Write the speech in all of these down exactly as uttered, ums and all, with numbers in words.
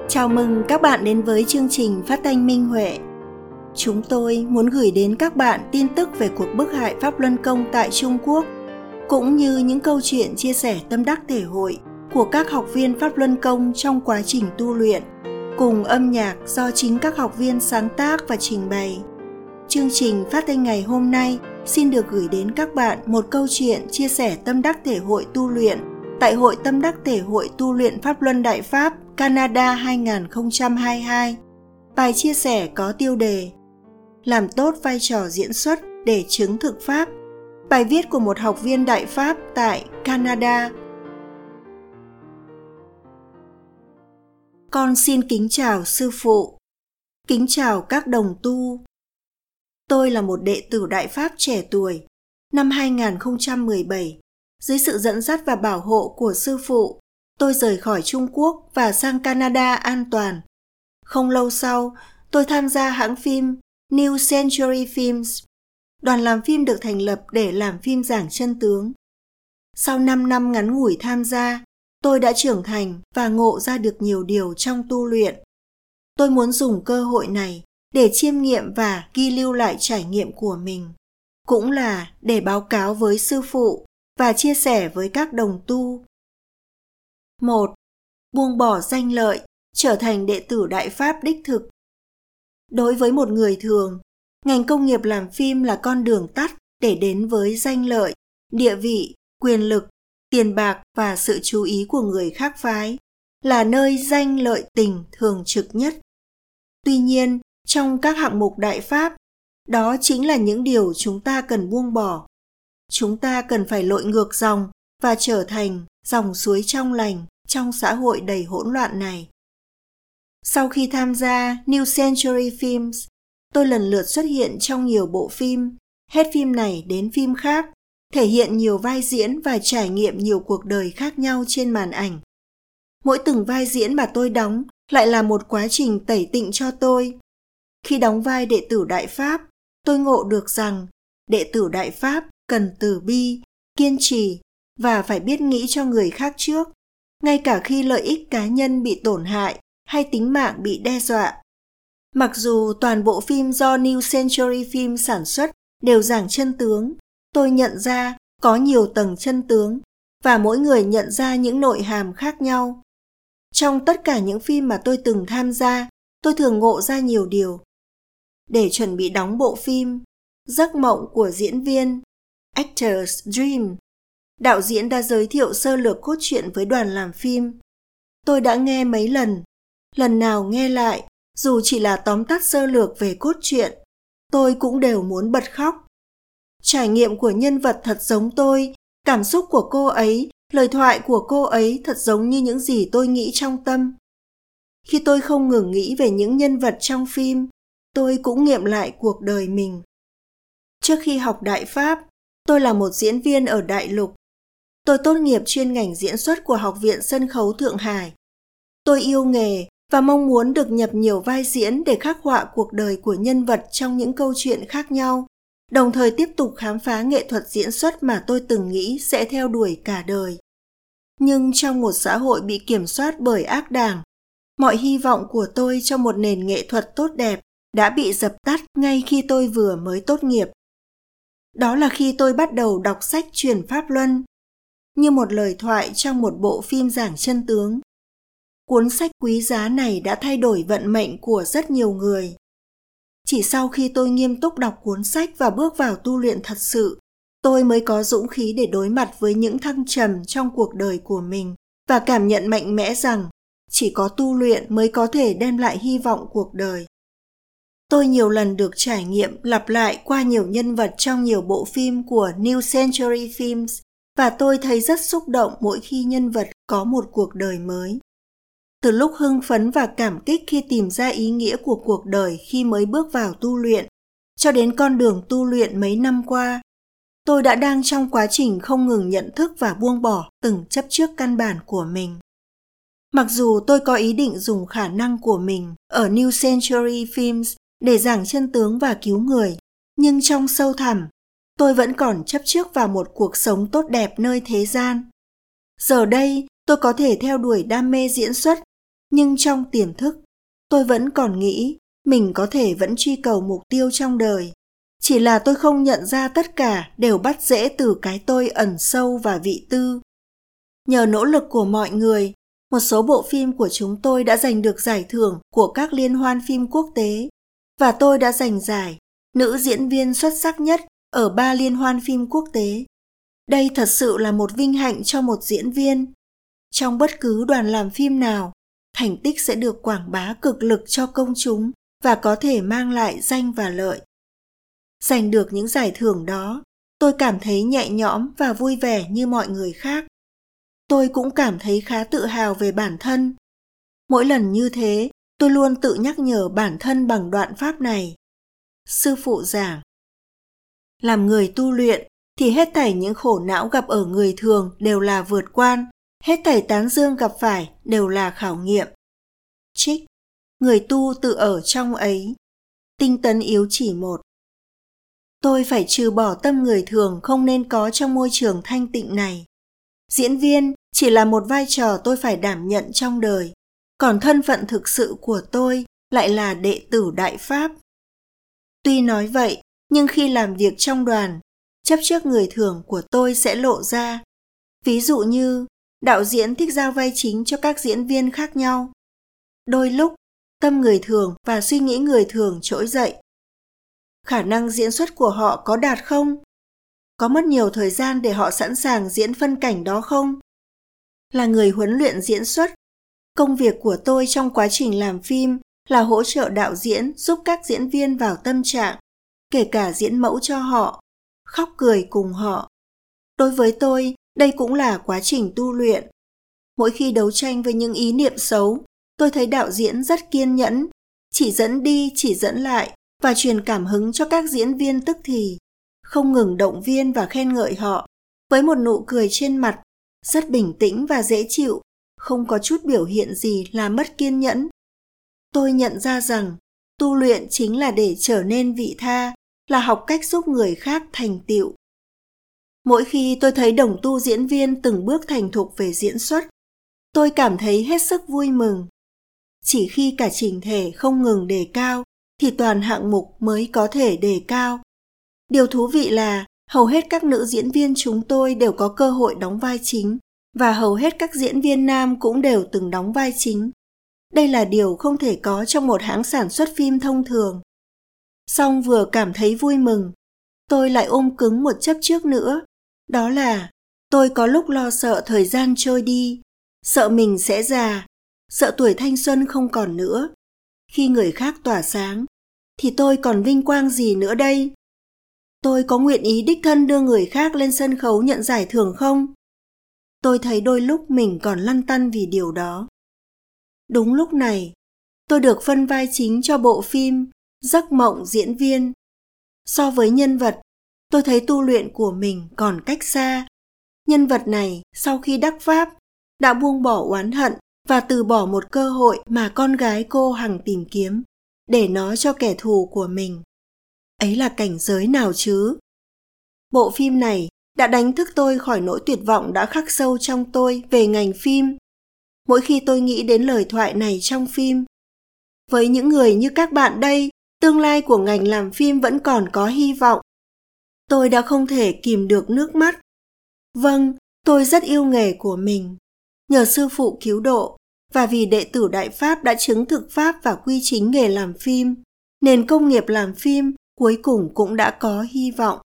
Chào mừng các bạn đến với chương trình phát thanh Minh Huệ. Chúng tôi muốn gửi đến các bạn tin tức về cuộc bức hại Pháp Luân Công tại Trung Quốc, cũng như những câu chuyện chia sẻ tâm đắc thể hội của các học viên Pháp Luân Công trong quá trình tu luyện, cùng âm nhạc do chính các học viên sáng tác và trình bày. Chương trình phát thanh ngày hôm nay xin được gửi đến các bạn một câu chuyện chia sẻ tâm đắc thể hội tu luyện tại Hội Tâm đắc thể hội tu luyện Pháp Luân Đại Pháp Canada hai không hai hai. Bài chia sẻ có tiêu đề Làm tốt vai trò diễn xuất để chứng thực Pháp. Bài viết của một học viên Đại Pháp tại Canada. Con xin kính chào sư phụ. Kính chào các đồng tu. Tôi là một đệ tử Đại Pháp trẻ tuổi. Năm hai không một bảy, dưới sự dẫn dắt và bảo hộ của sư phụ, tôi rời khỏi Trung Quốc và sang Canada an toàn. Không lâu sau, tôi tham gia hãng phim New Century Films. Đoàn làm phim được thành lập để làm phim giảng chân tướng. Sau năm năm ngắn ngủi tham gia, tôi đã trưởng thành và ngộ ra được nhiều điều trong tu luyện. Tôi muốn dùng cơ hội này để chiêm nghiệm và ghi lưu lại trải nghiệm của mình, cũng là để báo cáo với sư phụ và chia sẻ với các đồng tu. một. Buông bỏ danh lợi, trở thành đệ tử Đại Pháp đích thực. Đối với một người thường, ngành công nghiệp làm phim là con đường tắt để đến với danh lợi, địa vị, quyền lực, tiền bạc và sự chú ý của người khác phái, là nơi danh lợi tình thường trực nhất. Tuy nhiên, trong các hạng mục Đại Pháp, đó chính là những điều chúng ta cần buông bỏ. Chúng ta cần phải lội ngược dòng và trở thành dòng suối trong lành trong xã hội đầy hỗn loạn này. Sau khi tham gia New Century Films, tôi lần lượt xuất hiện trong nhiều bộ phim, hết phim này đến phim khác, thể hiện nhiều vai diễn và trải nghiệm nhiều cuộc đời khác nhau trên màn ảnh. Mỗi từng vai diễn mà tôi đóng lại là một quá trình tẩy tịnh cho tôi. Khi đóng vai đệ tử Đại Pháp, tôi ngộ được rằng đệ tử Đại Pháp cần từ bi, kiên trì và phải biết nghĩ cho người khác trước, ngay cả khi lợi ích cá nhân bị tổn hại hay tính mạng bị đe dọa. Mặc dù toàn bộ phim do New Century Film sản xuất đều giảng chân tướng, tôi nhận ra có nhiều tầng chân tướng và mỗi người nhận ra những nội hàm khác nhau. Trong tất cả những phim mà tôi từng tham gia, tôi thường ngộ ra nhiều điều. Để chuẩn bị đóng bộ phim Giấc mộng của diễn viên, Actor's Dream, đạo diễn đã giới thiệu sơ lược cốt truyện với đoàn làm phim. Tôi đã nghe mấy lần, lần nào nghe lại, dù chỉ là tóm tắt sơ lược về cốt truyện, tôi cũng đều muốn bật khóc. Trải nghiệm của nhân vật thật giống tôi, cảm xúc của cô ấy, lời thoại của cô ấy thật giống như những gì tôi nghĩ trong tâm. Khi tôi không ngừng nghĩ về những nhân vật trong phim, tôi cũng nghiệm lại cuộc đời mình. Trước khi học Đại Pháp, tôi là một diễn viên ở Đại Lục. Tôi tốt nghiệp chuyên ngành diễn xuất của Học viện Sân khấu Thượng Hải. Tôi yêu nghề và mong muốn được nhập nhiều vai diễn để khắc họa cuộc đời của nhân vật trong những câu chuyện khác nhau, đồng thời tiếp tục khám phá nghệ thuật diễn xuất mà tôi từng nghĩ sẽ theo đuổi cả đời. Nhưng trong một xã hội bị kiểm soát bởi ác đảng, mọi hy vọng của tôi trong một nền nghệ thuật tốt đẹp đã bị dập tắt ngay khi tôi vừa mới tốt nghiệp. Đó là khi tôi bắt đầu đọc sách Truyền Pháp Luân, như một lời thoại trong một bộ phim giảng chân tướng. Cuốn sách quý giá này đã thay đổi vận mệnh của rất nhiều người. Chỉ sau khi tôi nghiêm túc đọc cuốn sách và bước vào tu luyện thật sự, tôi mới có dũng khí để đối mặt với những thăng trầm trong cuộc đời của mình và cảm nhận mạnh mẽ rằng chỉ có tu luyện mới có thể đem lại hy vọng cuộc đời. Tôi nhiều lần được trải nghiệm lặp lại qua nhiều nhân vật trong nhiều bộ phim của New Century Films và tôi thấy rất xúc động mỗi khi nhân vật có một cuộc đời mới. Từ lúc hưng phấn và cảm kích khi tìm ra ý nghĩa của cuộc đời khi mới bước vào tu luyện, cho đến con đường tu luyện mấy năm qua, tôi đã đang trong quá trình không ngừng nhận thức và buông bỏ từng chấp trước căn bản của mình. Mặc dù tôi có ý định dùng khả năng của mình ở New Century Films để giảng chân tướng và cứu người, nhưng trong sâu thẳm, tôi vẫn còn chấp trước vào một cuộc sống tốt đẹp nơi thế gian. Giờ đây, tôi có thể theo đuổi đam mê diễn xuất Nhưng trong tiềm thức, tôi vẫn còn nghĩ mình có thể vẫn truy cầu mục tiêu trong đời. Chỉ là tôi không nhận ra tất cả đều bắt rễ từ cái tôi ẩn sâu và vị tư. Nhờ nỗ lực của mọi người, một số bộ phim của chúng tôi đã giành được giải thưởng của các liên hoan phim quốc tế, và tôi đã giành giải nữ diễn viên xuất sắc nhất ở ba liên hoan phim quốc tế. Đây thật sự là một vinh hạnh cho một diễn viên. Trong bất cứ đoàn làm phim nào, thành tích sẽ được quảng bá cực lực cho công chúng và có thể mang lại danh và lợi. Giành được những giải thưởng đó, tôi cảm thấy nhẹ nhõm và vui vẻ như mọi người khác. Tôi cũng cảm thấy khá tự hào về bản thân. Mỗi lần như thế, tôi luôn tự nhắc nhở bản thân bằng đoạn pháp này. Sư phụ giảng: làm người tu luyện thì hết thảy những khổ não gặp ở người thường đều là vượt quan, hết thảy tán dương gặp phải đều là khảo nghiệm. Trích: người tu tự ở trong ấy. Tinh tấn yếu chỉ một. Tôi phải trừ bỏ tâm người thường không nên có trong môi trường thanh tịnh này. Diễn viên chỉ là một vai trò tôi phải đảm nhận trong đời, còn thân phận thực sự của tôi lại là đệ tử Đại Pháp. Tuy nói vậy, nhưng khi làm việc trong đoàn, chấp trước người thường của tôi sẽ lộ ra. Ví dụ như, đạo diễn thích giao vai chính cho các diễn viên khác nhau. Đôi lúc, tâm người thường và suy nghĩ người thường trỗi dậy. Khả năng diễn xuất của họ có đạt không? Có mất nhiều thời gian để họ sẵn sàng diễn phân cảnh đó không? Là người huấn luyện diễn xuất, công việc của tôi trong quá trình làm phim là hỗ trợ đạo diễn giúp các diễn viên vào tâm trạng, kể cả diễn mẫu cho họ, khóc cười cùng họ. Đối với tôi, đây cũng là quá trình tu luyện. Mỗi khi đấu tranh với những ý niệm xấu, tôi thấy đạo diễn rất kiên nhẫn, chỉ dẫn đi, chỉ dẫn lại và truyền cảm hứng cho các diễn viên tức thì, không ngừng động viên và khen ngợi họ, với một nụ cười trên mặt, rất bình tĩnh và dễ chịu, không có chút biểu hiện gì là mất kiên nhẫn. Tôi nhận ra rằng, tu luyện chính là để trở nên vị tha, là học cách giúp người khác thành tựu. Mỗi khi tôi thấy đồng tu diễn viên từng bước thành thục về diễn xuất, tôi cảm thấy hết sức vui mừng. Chỉ khi cả chỉnh thể không ngừng đề cao, thì toàn hạng mục mới có thể đề cao. Điều thú vị là hầu hết các nữ diễn viên chúng tôi đều có cơ hội đóng vai chính, và hầu hết các diễn viên nam cũng đều từng đóng vai chính. Đây là điều không thể có trong một hãng sản xuất phim thông thường. Song vừa cảm thấy vui mừng, tôi lại ôm cứng một chấp trước nữa. Đó là tôi có lúc lo sợ thời gian trôi đi, sợ mình sẽ già, sợ tuổi thanh xuân không còn nữa. Khi người khác tỏa sáng, thì tôi còn vinh quang gì nữa đây? Tôi có nguyện ý đích thân đưa người khác lên sân khấu nhận giải thưởng không? Tôi thấy đôi lúc mình còn lăn tăn vì điều đó. Đúng lúc này, tôi được phân vai chính cho bộ phim Giấc mộng diễn viên. So với nhân vật, tôi thấy tu luyện của mình còn cách xa. Nhân vật này, sau khi đắc pháp, đã buông bỏ oán hận và từ bỏ một cơ hội mà con gái cô hằng tìm kiếm, để nó cho kẻ thù của mình. Ấy là cảnh giới nào chứ? Bộ phim này đã đánh thức tôi khỏi nỗi tuyệt vọng đã khắc sâu trong tôi về ngành phim. Mỗi khi tôi nghĩ đến lời thoại này trong phim, với những người như các bạn đây, tương lai của ngành làm phim vẫn còn có hy vọng. Tôi đã không thể kìm được nước mắt. Vâng, tôi rất yêu nghề của mình. Nhờ sư phụ cứu độ, và vì đệ tử Đại Pháp đã chứng thực pháp và quy chính nghề làm phim, nền công nghiệp làm phim cuối cùng cũng đã có hy vọng.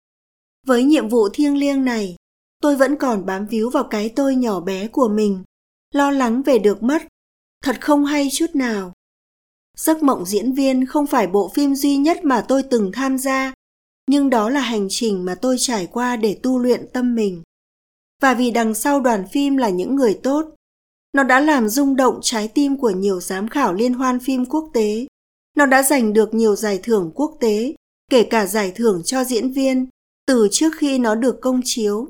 Với nhiệm vụ thiêng liêng này, tôi vẫn còn bám víu vào cái tôi nhỏ bé của mình, lo lắng về được mất, thật không hay chút nào. Giấc mộng diễn viên không phải bộ phim duy nhất mà tôi từng tham gia, nhưng đó là hành trình mà tôi trải qua để tu luyện tâm mình. Và vì đằng sau đoàn phim là những người tốt, nó đã làm rung động trái tim của nhiều giám khảo liên hoan phim quốc tế. Nó đã giành được nhiều giải thưởng quốc tế, kể cả giải thưởng cho diễn viên, từ trước khi nó được công chiếu.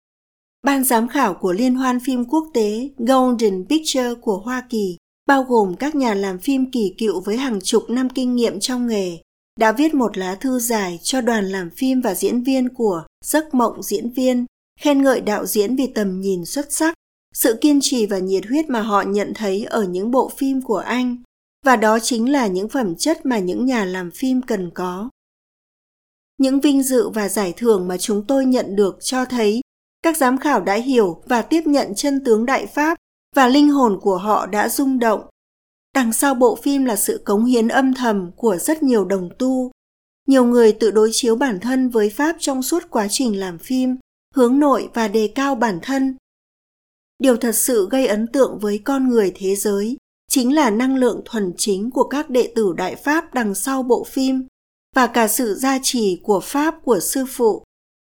Ban giám khảo của Liên hoan phim quốc tế Golden Picture của Hoa Kỳ, bao gồm các nhà làm phim kỳ cựu với hàng chục năm kinh nghiệm trong nghề, đã viết một lá thư dài cho đoàn làm phim và diễn viên của Giấc mộng diễn viên, khen ngợi đạo diễn vì tầm nhìn xuất sắc, sự kiên trì và nhiệt huyết mà họ nhận thấy ở những bộ phim của anh, và đó chính là những phẩm chất mà những nhà làm phim cần có. Những vinh dự và giải thưởng mà chúng tôi nhận được cho thấy các giám khảo đã hiểu và tiếp nhận chân tướng Đại Pháp và linh hồn của họ đã rung động. Đằng sau bộ phim là sự cống hiến âm thầm của rất nhiều đồng tu. Nhiều người tự đối chiếu bản thân với Pháp trong suốt quá trình làm phim, hướng nội và đề cao bản thân. Điều thật sự gây ấn tượng với con người thế giới chính là năng lượng thuần chính của các đệ tử Đại Pháp đằng sau bộ phim và cả sự gia trì của Pháp của Sư Phụ.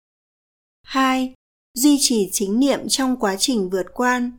hai. Duy trì chính niệm trong quá trình vượt quan.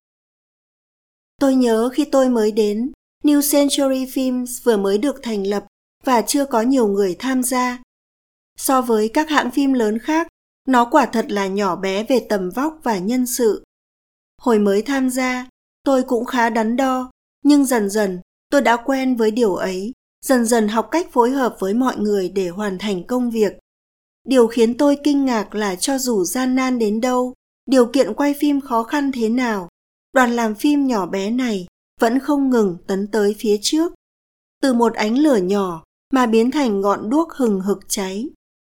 Tôi nhớ khi tôi mới đến, New Century Films vừa mới được thành lập và chưa có nhiều người tham gia. So với các hãng phim lớn khác, nó quả thật là nhỏ bé về tầm vóc và nhân sự. Hồi mới tham gia, tôi cũng khá đắn đo, nhưng dần dần tôi đã quen với điều ấy, dần dần học cách phối hợp với mọi người để hoàn thành công việc. Điều khiến tôi kinh ngạc là cho dù gian nan đến đâu, điều kiện quay phim khó khăn thế nào, đoàn làm phim nhỏ bé này vẫn không ngừng tấn tới phía trước, từ một ánh lửa nhỏ mà biến thành ngọn đuốc hừng hực cháy.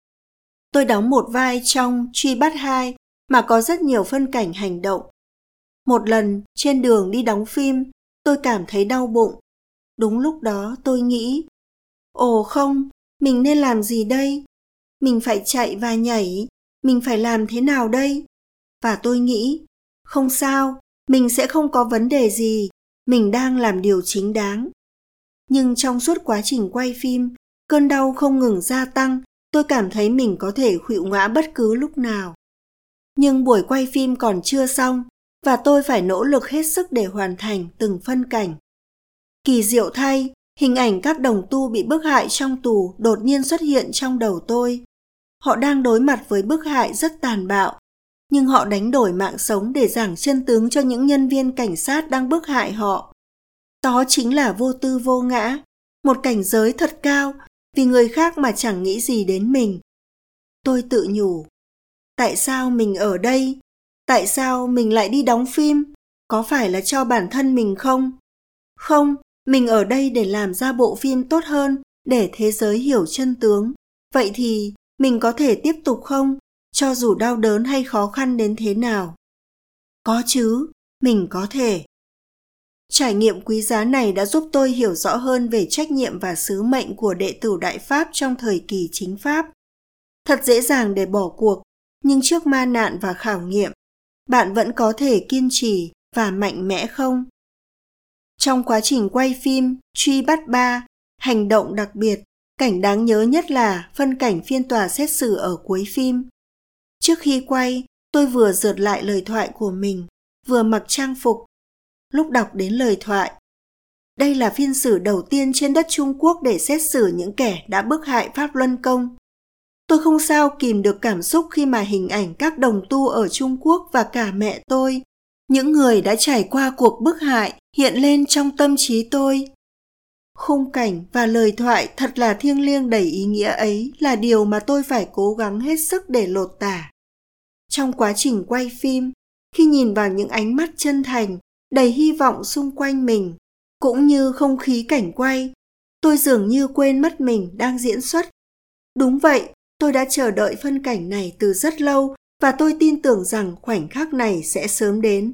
Tôi đóng một vai trong Truy bắt hai mà có rất nhiều phân cảnh hành động. Một lần trên đường đi đóng phim, tôi cảm thấy đau bụng. Đúng lúc đó tôi nghĩ, ồ không, mình nên làm gì đây? Mình phải chạy và nhảy, mình phải làm thế nào đây? Và tôi nghĩ, không sao, mình sẽ không có vấn đề gì, mình đang làm điều chính đáng. Nhưng trong suốt quá trình quay phim, cơn đau không ngừng gia tăng, tôi cảm thấy mình có thể khuỵu ngã bất cứ lúc nào. Nhưng buổi quay phim còn chưa xong, và tôi phải nỗ lực hết sức để hoàn thành từng phân cảnh. Kỳ diệu thay, hình ảnh các đồng tu bị bức hại trong tù đột nhiên xuất hiện trong đầu tôi. Họ đang đối mặt với bức hại rất tàn bạo, nhưng họ đánh đổi mạng sống để giảng chân tướng cho những nhân viên cảnh sát đang bức hại họ. Đó chính là vô tư vô ngã, một cảnh giới thật cao vì người khác mà chẳng nghĩ gì đến mình. Tôi tự nhủ, tại sao mình ở đây? Tại sao mình lại đi đóng phim? Có phải là cho bản thân mình không? Không, mình ở đây để làm ra bộ phim tốt hơn, để thế giới hiểu chân tướng. Vậy thì mình có thể tiếp tục không? Cho dù đau đớn hay khó khăn đến thế nào? Có chứ, mình có thể. Trải nghiệm quý giá này đã giúp tôi hiểu rõ hơn về trách nhiệm và sứ mệnh của đệ tử Đại Pháp trong thời kỳ chính Pháp. Thật dễ dàng để bỏ cuộc, nhưng trước ma nạn và khảo nghiệm, bạn vẫn có thể kiên trì và mạnh mẽ không? Trong quá trình quay phim Truy bắt ba, hành động đặc biệt, cảnh đáng nhớ nhất là phân cảnh phiên tòa xét xử ở cuối phim. Trước khi quay, tôi vừa dượt lại lời thoại của mình, vừa mặc trang phục. Lúc đọc đến lời thoại, đây là phiên xử đầu tiên trên đất Trung Quốc để xét xử những kẻ đã bức hại Pháp Luân Công. Tôi không sao kìm được cảm xúc khi mà hình ảnh các đồng tu ở Trung Quốc và cả mẹ tôi, những người đã trải qua cuộc bức hại, hiện lên trong tâm trí tôi. Khung cảnh và lời thoại thật là thiêng liêng đầy ý nghĩa ấy là điều mà tôi phải cố gắng hết sức để lột tả. Trong quá trình quay phim, khi nhìn vào những ánh mắt chân thành, đầy hy vọng xung quanh mình, cũng như không khí cảnh quay, tôi dường như quên mất mình đang diễn xuất. Đúng vậy, tôi đã chờ đợi phân cảnh này từ rất lâu và tôi tin tưởng rằng khoảnh khắc này sẽ sớm đến.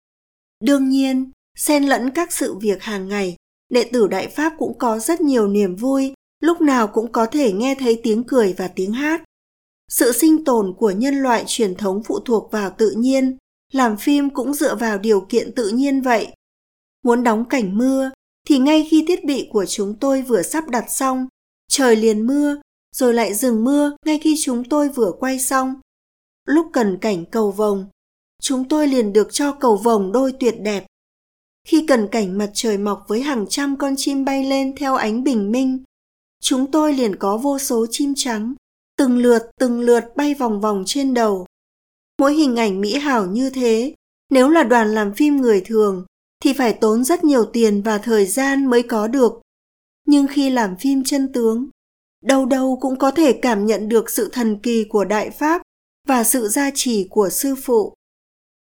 Đương nhiên, xen lẫn các sự việc hàng ngày, đệ tử Đại Pháp cũng có rất nhiều niềm vui, lúc nào cũng có thể nghe thấy tiếng cười và tiếng hát. Sự sinh tồn của nhân loại truyền thống phụ thuộc vào tự nhiên, làm phim cũng dựa vào điều kiện tự nhiên vậy. Muốn đóng cảnh mưa, thì ngay khi thiết bị của chúng tôi vừa sắp đặt xong, trời liền mưa, rồi lại dừng mưa ngay khi chúng tôi vừa quay xong. Lúc cần cảnh cầu vồng, chúng tôi liền được cho cầu vồng đôi tuyệt đẹp. Khi cần cảnh mặt trời mọc với hàng trăm con chim bay lên theo ánh bình minh, chúng tôi liền có vô số chim trắng, từng lượt từng lượt bay vòng vòng trên đầu. Mỗi hình ảnh mỹ hảo như thế, nếu là đoàn làm phim người thường, thì phải tốn rất nhiều tiền và thời gian mới có được. Nhưng khi làm phim chân tướng, đâu đâu cũng có thể cảm nhận được sự thần kỳ của Đại Pháp và sự gia trì của Sư Phụ.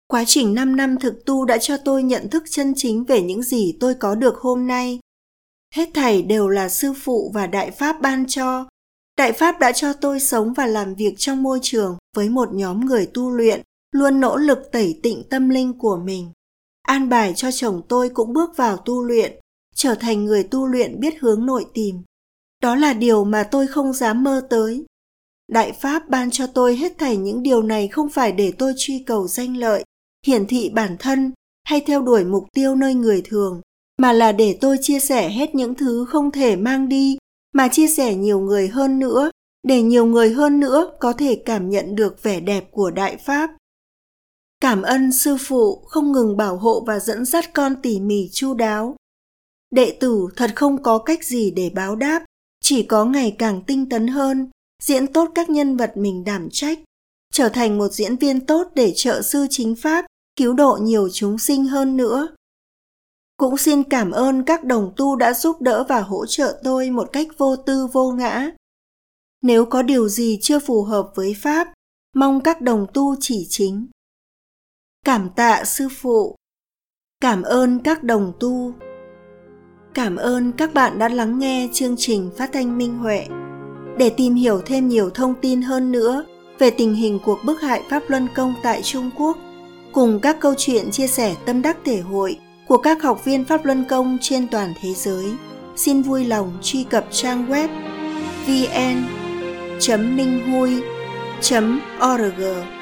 Quá trình năm năm thực tu đã cho tôi nhận thức chân chính về những gì tôi có được hôm nay. Hết thảy đều là Sư Phụ và Đại Pháp ban cho. Đại Pháp đã cho tôi sống và làm việc trong môi trường với một nhóm người tu luyện, luôn nỗ lực tẩy tịnh tâm linh của mình. An bài cho chồng tôi cũng bước vào tu luyện, trở thành người tu luyện biết hướng nội tìm. Đó là điều mà tôi không dám mơ tới. Đại Pháp ban cho tôi hết thảy những điều này không phải để tôi truy cầu danh lợi, hiển thị bản thân hay theo đuổi mục tiêu nơi người thường, mà là để tôi chia sẻ hết những thứ không thể mang đi, mà chia sẻ nhiều người hơn nữa, để nhiều người hơn nữa có thể cảm nhận được vẻ đẹp của Đại Pháp. Cảm ơn Sư Phụ không ngừng bảo hộ và dẫn dắt con tỉ mỉ chu đáo. Đệ tử thật không có cách gì để báo đáp, chỉ có ngày càng tinh tấn hơn, diễn tốt các nhân vật mình đảm trách, trở thành một diễn viên tốt để trợ sư chính Pháp, cứu độ nhiều chúng sinh hơn nữa. Cũng xin cảm ơn các đồng tu đã giúp đỡ và hỗ trợ tôi một cách vô tư vô ngã. Nếu có điều gì chưa phù hợp với Pháp, mong các đồng tu chỉ chính. Cảm tạ Sư Phụ. Cảm ơn các đồng tu. Cảm ơn các bạn đã lắng nghe chương trình Phát thanh Minh Huệ. Để tìm hiểu thêm nhiều thông tin hơn nữa về tình hình cuộc bức hại Pháp Luân Công tại Trung Quốc, cùng các câu chuyện chia sẻ tâm đắc thể hội của các học viên Pháp Luân Công trên toàn thế giới, xin vui lòng truy cập trang web vn chấm minh hui chấm org.